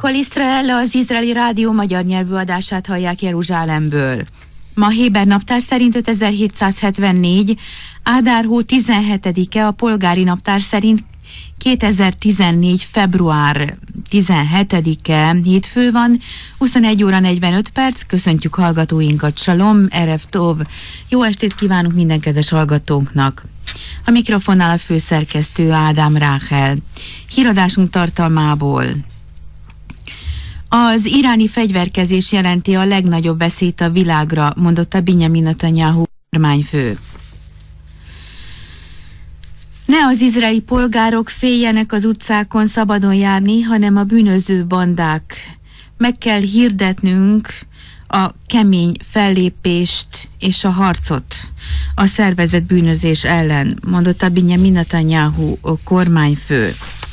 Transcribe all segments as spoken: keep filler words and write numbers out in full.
Kol Israel, az izraeli rádió magyar nyelvű adását hallják Jeruzsálemből. Ma héber naptár szerint ötezer-hétszázhetvennégy, Ádár hó tizenhetedike, a polgári naptár szerint kétezer-tizennégy. február tizenhetedike, hétfő van, huszonegy óra negyvenöt perc. Köszöntjük hallgatóinkat, Salom, Erev Tov. Jó estét kívánunk minden kedves hallgatónknak. A mikrofonnál a főszerkesztő Ádám Ráhel. Híradásunk tartalmából: az iráni fegyverkezés jelenti a legnagyobb veszélyt a világra, mondotta Binyamin Netanyahu kormányfő. Ne az izraeli polgárok féljenek az utcákon szabadon járni, hanem a bűnöző bandák. Meg kell hirdetnünk a kemény fellépést és a harcot a szervezett bűnözés ellen, mondotta Binyamin Netanyahu kormányfő.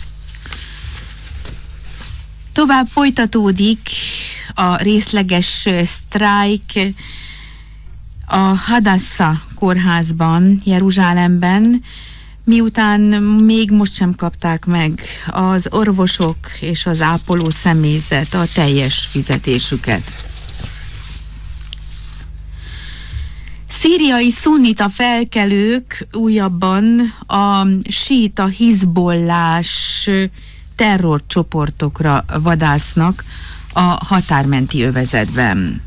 Tovább folytatódik a részleges sztrájk a Hadassah kórházban, Jeruzsálemben, miután még most sem kapták meg az orvosok és az ápoló személyzet a teljes fizetésüket. Szíriai szunnita felkelők újabban a síita hizbollás terrorcsoportokra vadásznak a határmenti övezetben.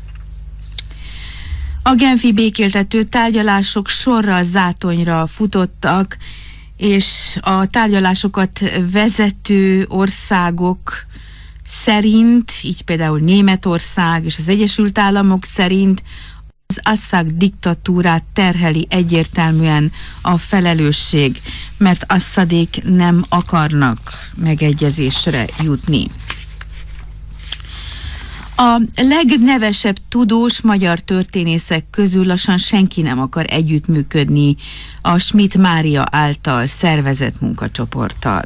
A genfi békéltető tárgyalások sorra zátonyra futottak, és a tárgyalásokat vezető országok szerint, így például Németország és az Egyesült Államok szerint, az Assad diktatúrát terheli egyértelműen a felelősség, mert Assadék nem akarnak megegyezésre jutni. A legnevesebb tudós magyar történészek közül lassan senki nem akar együttműködni a Schmidt Mária által szervezett munkacsoporttal.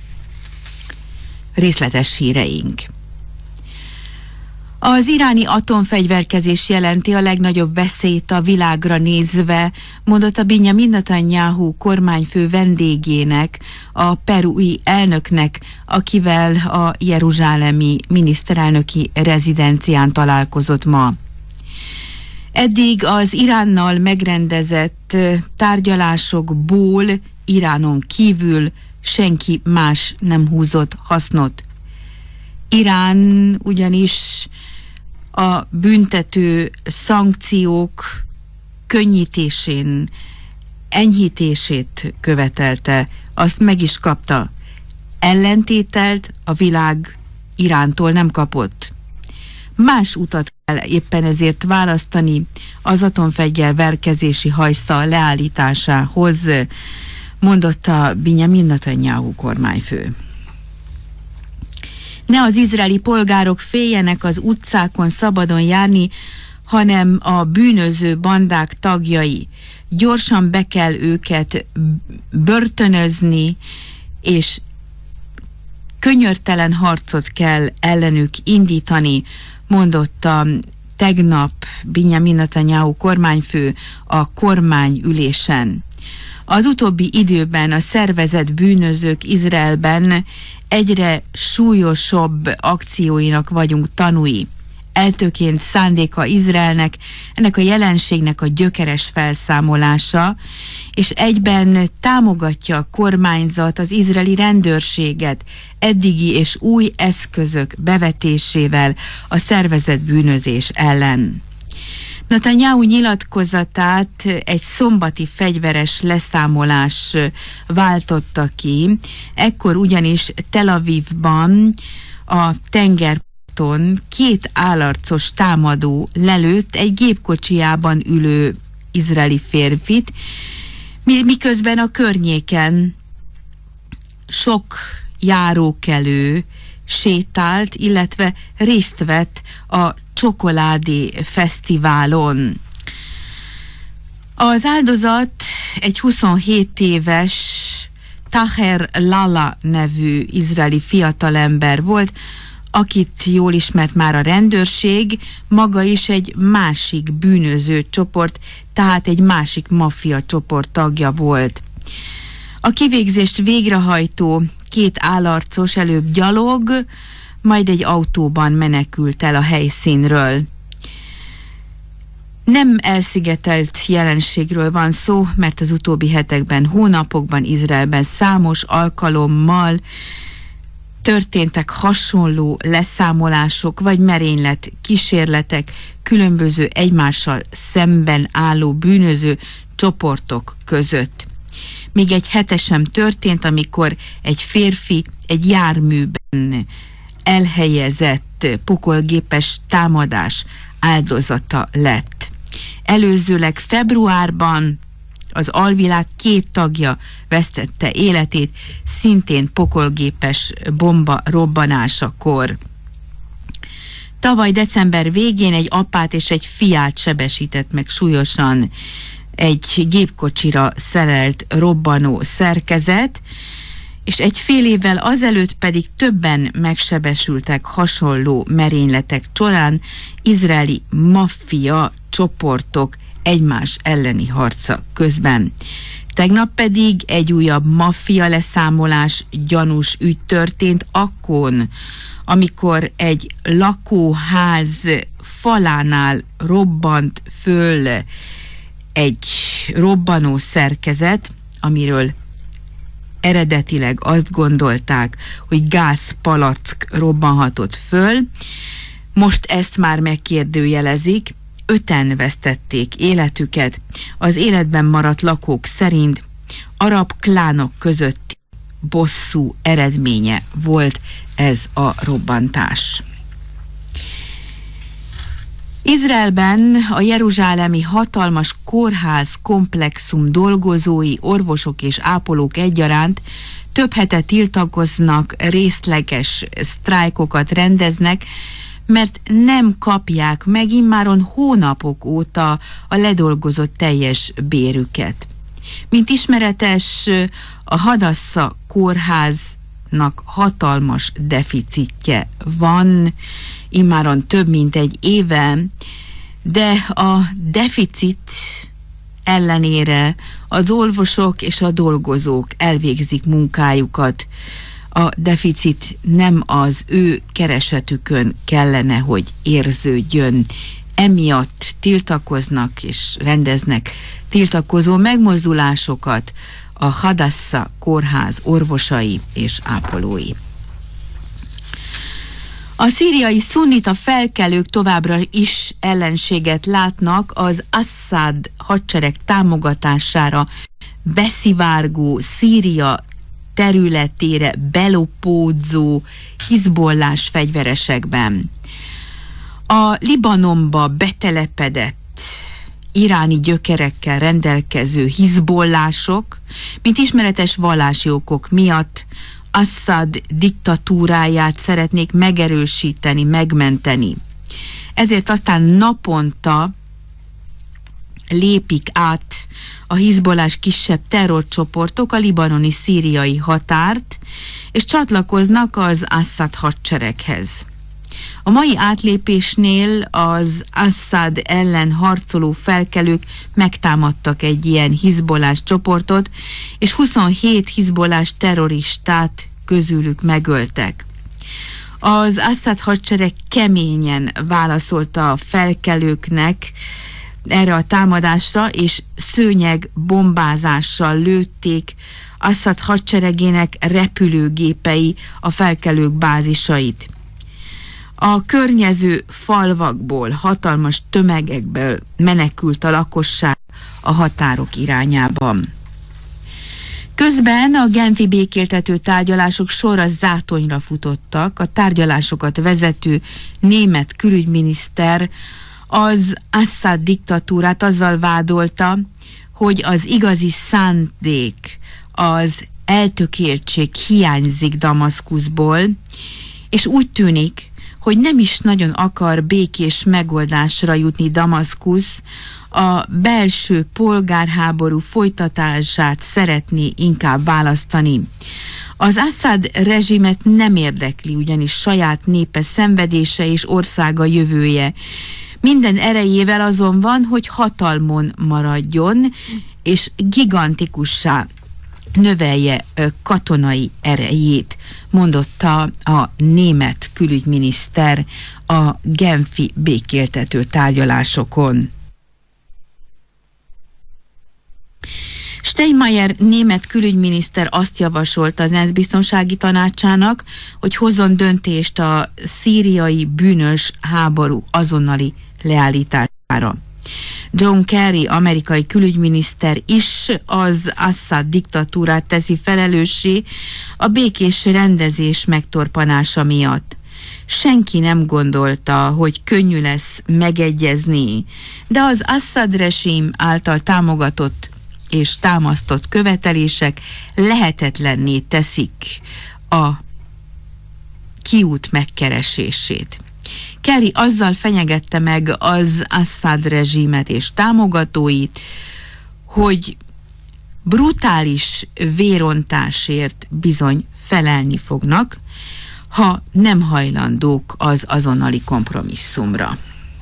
Részletes híreink. Az iráni atomfegyverkezés jelenti a legnagyobb veszélyt a világra nézve, mondotta Binyamin Netanyahu kormányfő vendégének, a perui elnöknek, akivel a jeruzsálemi miniszterelnöki rezidencián találkozott ma. Eddig az Iránnal megrendezett tárgyalásokból Iránon kívül senki más nem húzott hasznot. Irán ugyanis a büntető szankciók könnyítésén, enyhítését követelte, azt meg is kapta. Ellentételt a világ Irántól nem kapott. Más utat kell éppen ezért választani az atomfegyverkezési hajszal leállításához, mondotta Binyamin Netanyahu kormányfő. Ne az izraeli polgárok féljenek az utcákon szabadon járni, hanem a bűnöző bandák tagjai. Gyorsan be kell őket börtönözni, és könyörtelen harcot kell ellenük indítani, mondotta tegnap Binyamin Netanyahu kormányfő a kormányülésen. Az utóbbi időben a szervezett bűnözők Izraelben egyre súlyosabb akcióinak vagyunk tanúi. Eltöként szándéka Izraelnek ennek a jelenségnek a gyökeres felszámolása, és egyben támogatja a kormányzat az izraeli rendőrséget eddigi és új eszközök bevetésével a szervezett bűnözés ellen. Netanyahu nyilatkozatát egy szombati fegyveres leszámolás váltotta ki, ekkor ugyanis Tel Avivban a tengerparton két állarcos támadó lelőtt egy gépkocsijában ülő izraeli férfit, miközben a környéken sok járókelő sétált, illetve részt vett a csokoládé fesztiválon. Az áldozat egy huszonhét éves Taher Lala nevű izraeli fiatalember volt, akit jól ismert már a rendőrség, maga is egy másik bűnöző csoport, tehát egy másik maffia csoport tagja volt. A kivégzést végrehajtó két állarcos előbb gyalog, majd egy autóban menekült el a helyszínről. Nem elszigetelt jelenségről van szó, mert az utóbbi hetekben, hónapokban Izraelben számos alkalommal történtek hasonló leszámolások vagy merénylet kísérletek különböző egymással szemben álló bűnöző csoportok között. Még egy hete sem történt, amikor egy férfi egy járműben elhelyezett pokolgépes támadás áldozata lett. Előzőleg februárban az alvilág két tagja vesztette életét, szintén pokolgépes bomba robbanásakor. Tavaly december végén egy apát és egy fiát sebesített meg súlyosan egy gépkocsira szerelt robbanó szerkezet, és egy fél évvel azelőtt pedig többen megsebesültek hasonló merényletek során izraeli maffia csoportok egymás elleni harca közben. Tegnap pedig egy újabb maffia leszámolás gyanús ügy történt akkon, amikor egy lakóház falánál robbant föl egy robbanó szerkezet, amiről eredetileg azt gondolták, hogy gázpalack robbanhatott föl. Most ezt már megkérdőjelezik, öten vesztették életüket. Az életben maradt lakók szerint arab klánok közötti bosszú eredménye volt ez a robbantás. Izraelben a jeruzsálemi hatalmas kórház komplexum dolgozói, orvosok és ápolók egyaránt több hete tiltakoznak, részleges sztrájkokat rendeznek, mert nem kapják meg immáron hónapok óta a ledolgozott teljes bérüket. Mint ismeretes, a Hadassza kórháznak hatalmas deficitje van, immáron több mint egy éve, de a deficit ellenére az orvosok és a dolgozók elvégzik munkájukat. A deficit nem az ő keresetükön kellene, hogy érződjön. Emiatt tiltakoznak és rendeznek tiltakozó megmozdulásokat a Hadassza kórház orvosai és ápolói. A szíriai szunnita felkelők továbbra is ellenséget látnak az Assad hadsereg támogatására beszivárgó Szíria területére belopódzó Hizbollás fegyveresekben. A Libanonba betelepedett iráni gyökerekkel rendelkező hizbollások, mint ismeretes vallási okok miatt Assad diktatúráját szeretnék megerősíteni, megmenteni. Ezért aztán naponta lépik át a hizbollás kisebb terrorcsoportok a libanoni-szíriai határt, és csatlakoznak az Assad hadsereghez. A mai átlépésnél az Assad ellen harcoló felkelők megtámadtak egy ilyen hizbollás csoportot, és huszonhét hizbollás terroristát közülük megöltek. Az Assad hadsereg keményen válaszolta a felkelőknek erre a támadásra, és szőnyeg bombázással lőtték Assad hadseregének repülőgépei a felkelők bázisait. A környező falvakból, hatalmas tömegekből menekült a lakosság a határok irányában. Közben a genfi békéltető tárgyalások sorra zátonyra futottak. A tárgyalásokat vezető német külügyminiszter az Assad diktatúrát azzal vádolta, hogy az igazi szándék, az eltökéltség hiányzik Damaszkuszból, és úgy tűnik, hogy nem is nagyon akar békés megoldásra jutni Damaszkusz, a belső polgárháború folytatását szeretné inkább választani. Az Assad rezsimet nem érdekli ugyanis saját népe szenvedése és országa jövője. Minden erejével azon van, hogy hatalmon maradjon, és gigantikussá növelje katonai erejét, mondotta a német külügyminiszter a genfi békéltető tárgyalásokon. Steinmeier német külügyminiszter azt javasolta az ENSZ biztonsági tanácsának, hogy hozzon döntést a szíriai bűnös háború azonnali leállítására. John Kerry, amerikai külügyminiszter is az Assad diktatúrát teszi felelőssé a békés rendezés megtorpanása miatt. Senki nem gondolta, hogy könnyű lesz megegyezni, de az Assad rezsim által támogatott és támasztott követelések lehetetlenné teszik a kiút megkeresését. Kerry azzal fenyegette meg az Assad rezsimet és támogatóit, hogy brutális vérontásért bizony felelni fognak, ha nem hajlandók az azonnali kompromisszumra.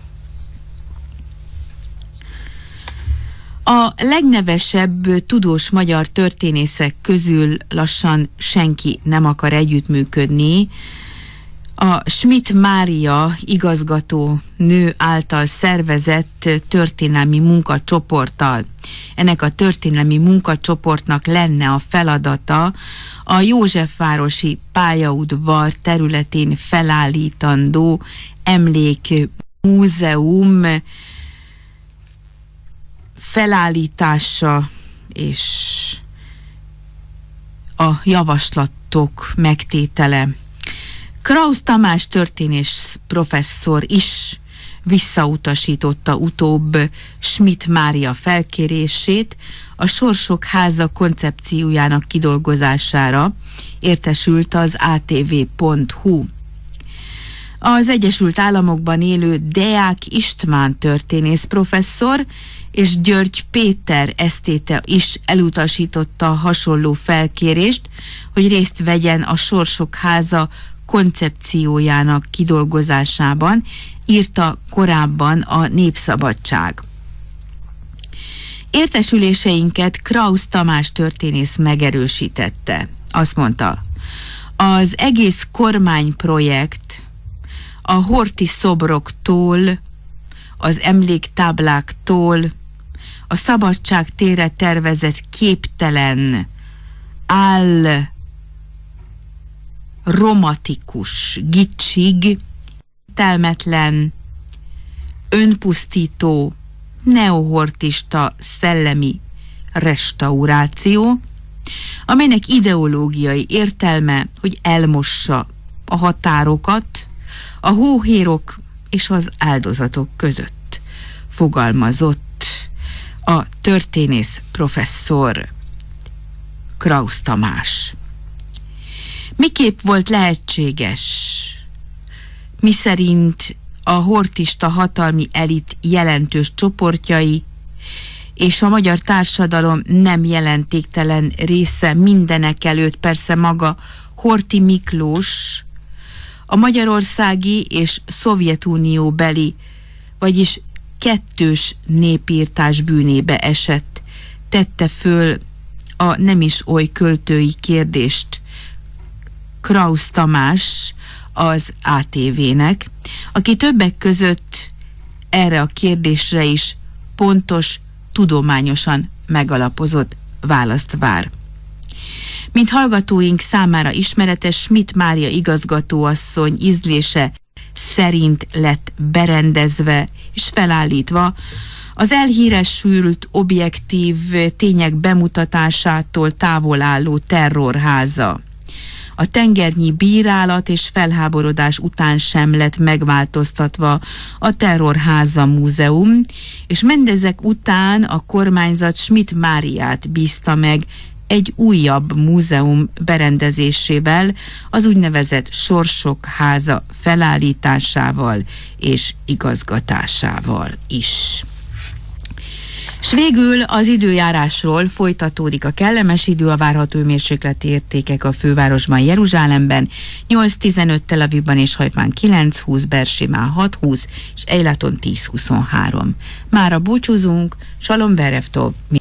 A legnevesebb tudós magyar történészek közül lassan senki nem akar együttműködni a Schmidt Mária igazgató nő által szervezett történelmi munkacsoporttal. Ennek a történelmi munkacsoportnak lenne a feladata a Józsefvárosi pályaudvar területén felállítandó emlékmúzeum felállítása és a javaslatok megtétele. Krausz Tamás történész professzor is visszautasította utóbb Schmidt Mária felkérését a Sorsok Háza koncepciójának kidolgozására, értesült az á té vé pont hú. Az Egyesült Államokban élő Deák István történész professzor és György Péter esztéta is elutasította a hasonló felkérést, hogy részt vegyen a Sorsok Háza koncepciójának kidolgozásában, írta korábban a Népszabadság. Értesüléseinket Krausz Tamás történész megerősítette. Azt mondta, az egész kormányprojekt a horthy szobroktól, az emléktábláktól, a Szabadság térre tervezett képtelen, áll romantikus gicsig, telmetlen, önpusztító, neohortista szellemi restauráció, amelynek ideológiai értelme, hogy elmossa a határokat a hóhérok és az áldozatok között, fogalmazott a történész professzor Krausz Tamás. Miképp volt lehetséges, miszerint a horthista hatalmi elit jelentős csoportjai és a magyar társadalom nem jelentéktelen része, mindenek előtt persze maga Horthy Miklós, a magyarországi és Szovjetunió beli, vagyis kettős népírtás bűnébe esett, tette föl a nem is oly költői kérdést Krausz Tamás az á té vének, aki többek között erre a kérdésre is pontos, tudományosan megalapozott választ vár. Mint hallgatóink számára ismeretes, Schmidt Mária igazgatóasszony ízlése szerint lett berendezve és felállítva az elhíresült objektív tények bemutatásától távol álló terrorháza. A tengernyi bírálat és felháborodás után sem lett megváltoztatva a Terrorháza Múzeum, és mindezek után a kormányzat Schmidt Máriát bízta meg egy újabb múzeum berendezésével, az úgynevezett Sorsok Háza felállításával és igazgatásával is. S végül az időjárásról folytatódik a kellemes idő, a várható hőmérsékleti értékek a fővárosban, Jeruzsálemben nyolc tizenöt, Tel Avivban és Hajfán kilenc húsz, Bersimán hat húsz és Eilaton tíz huszonhárom. Mára búcsúzunk, Salom Berevtov,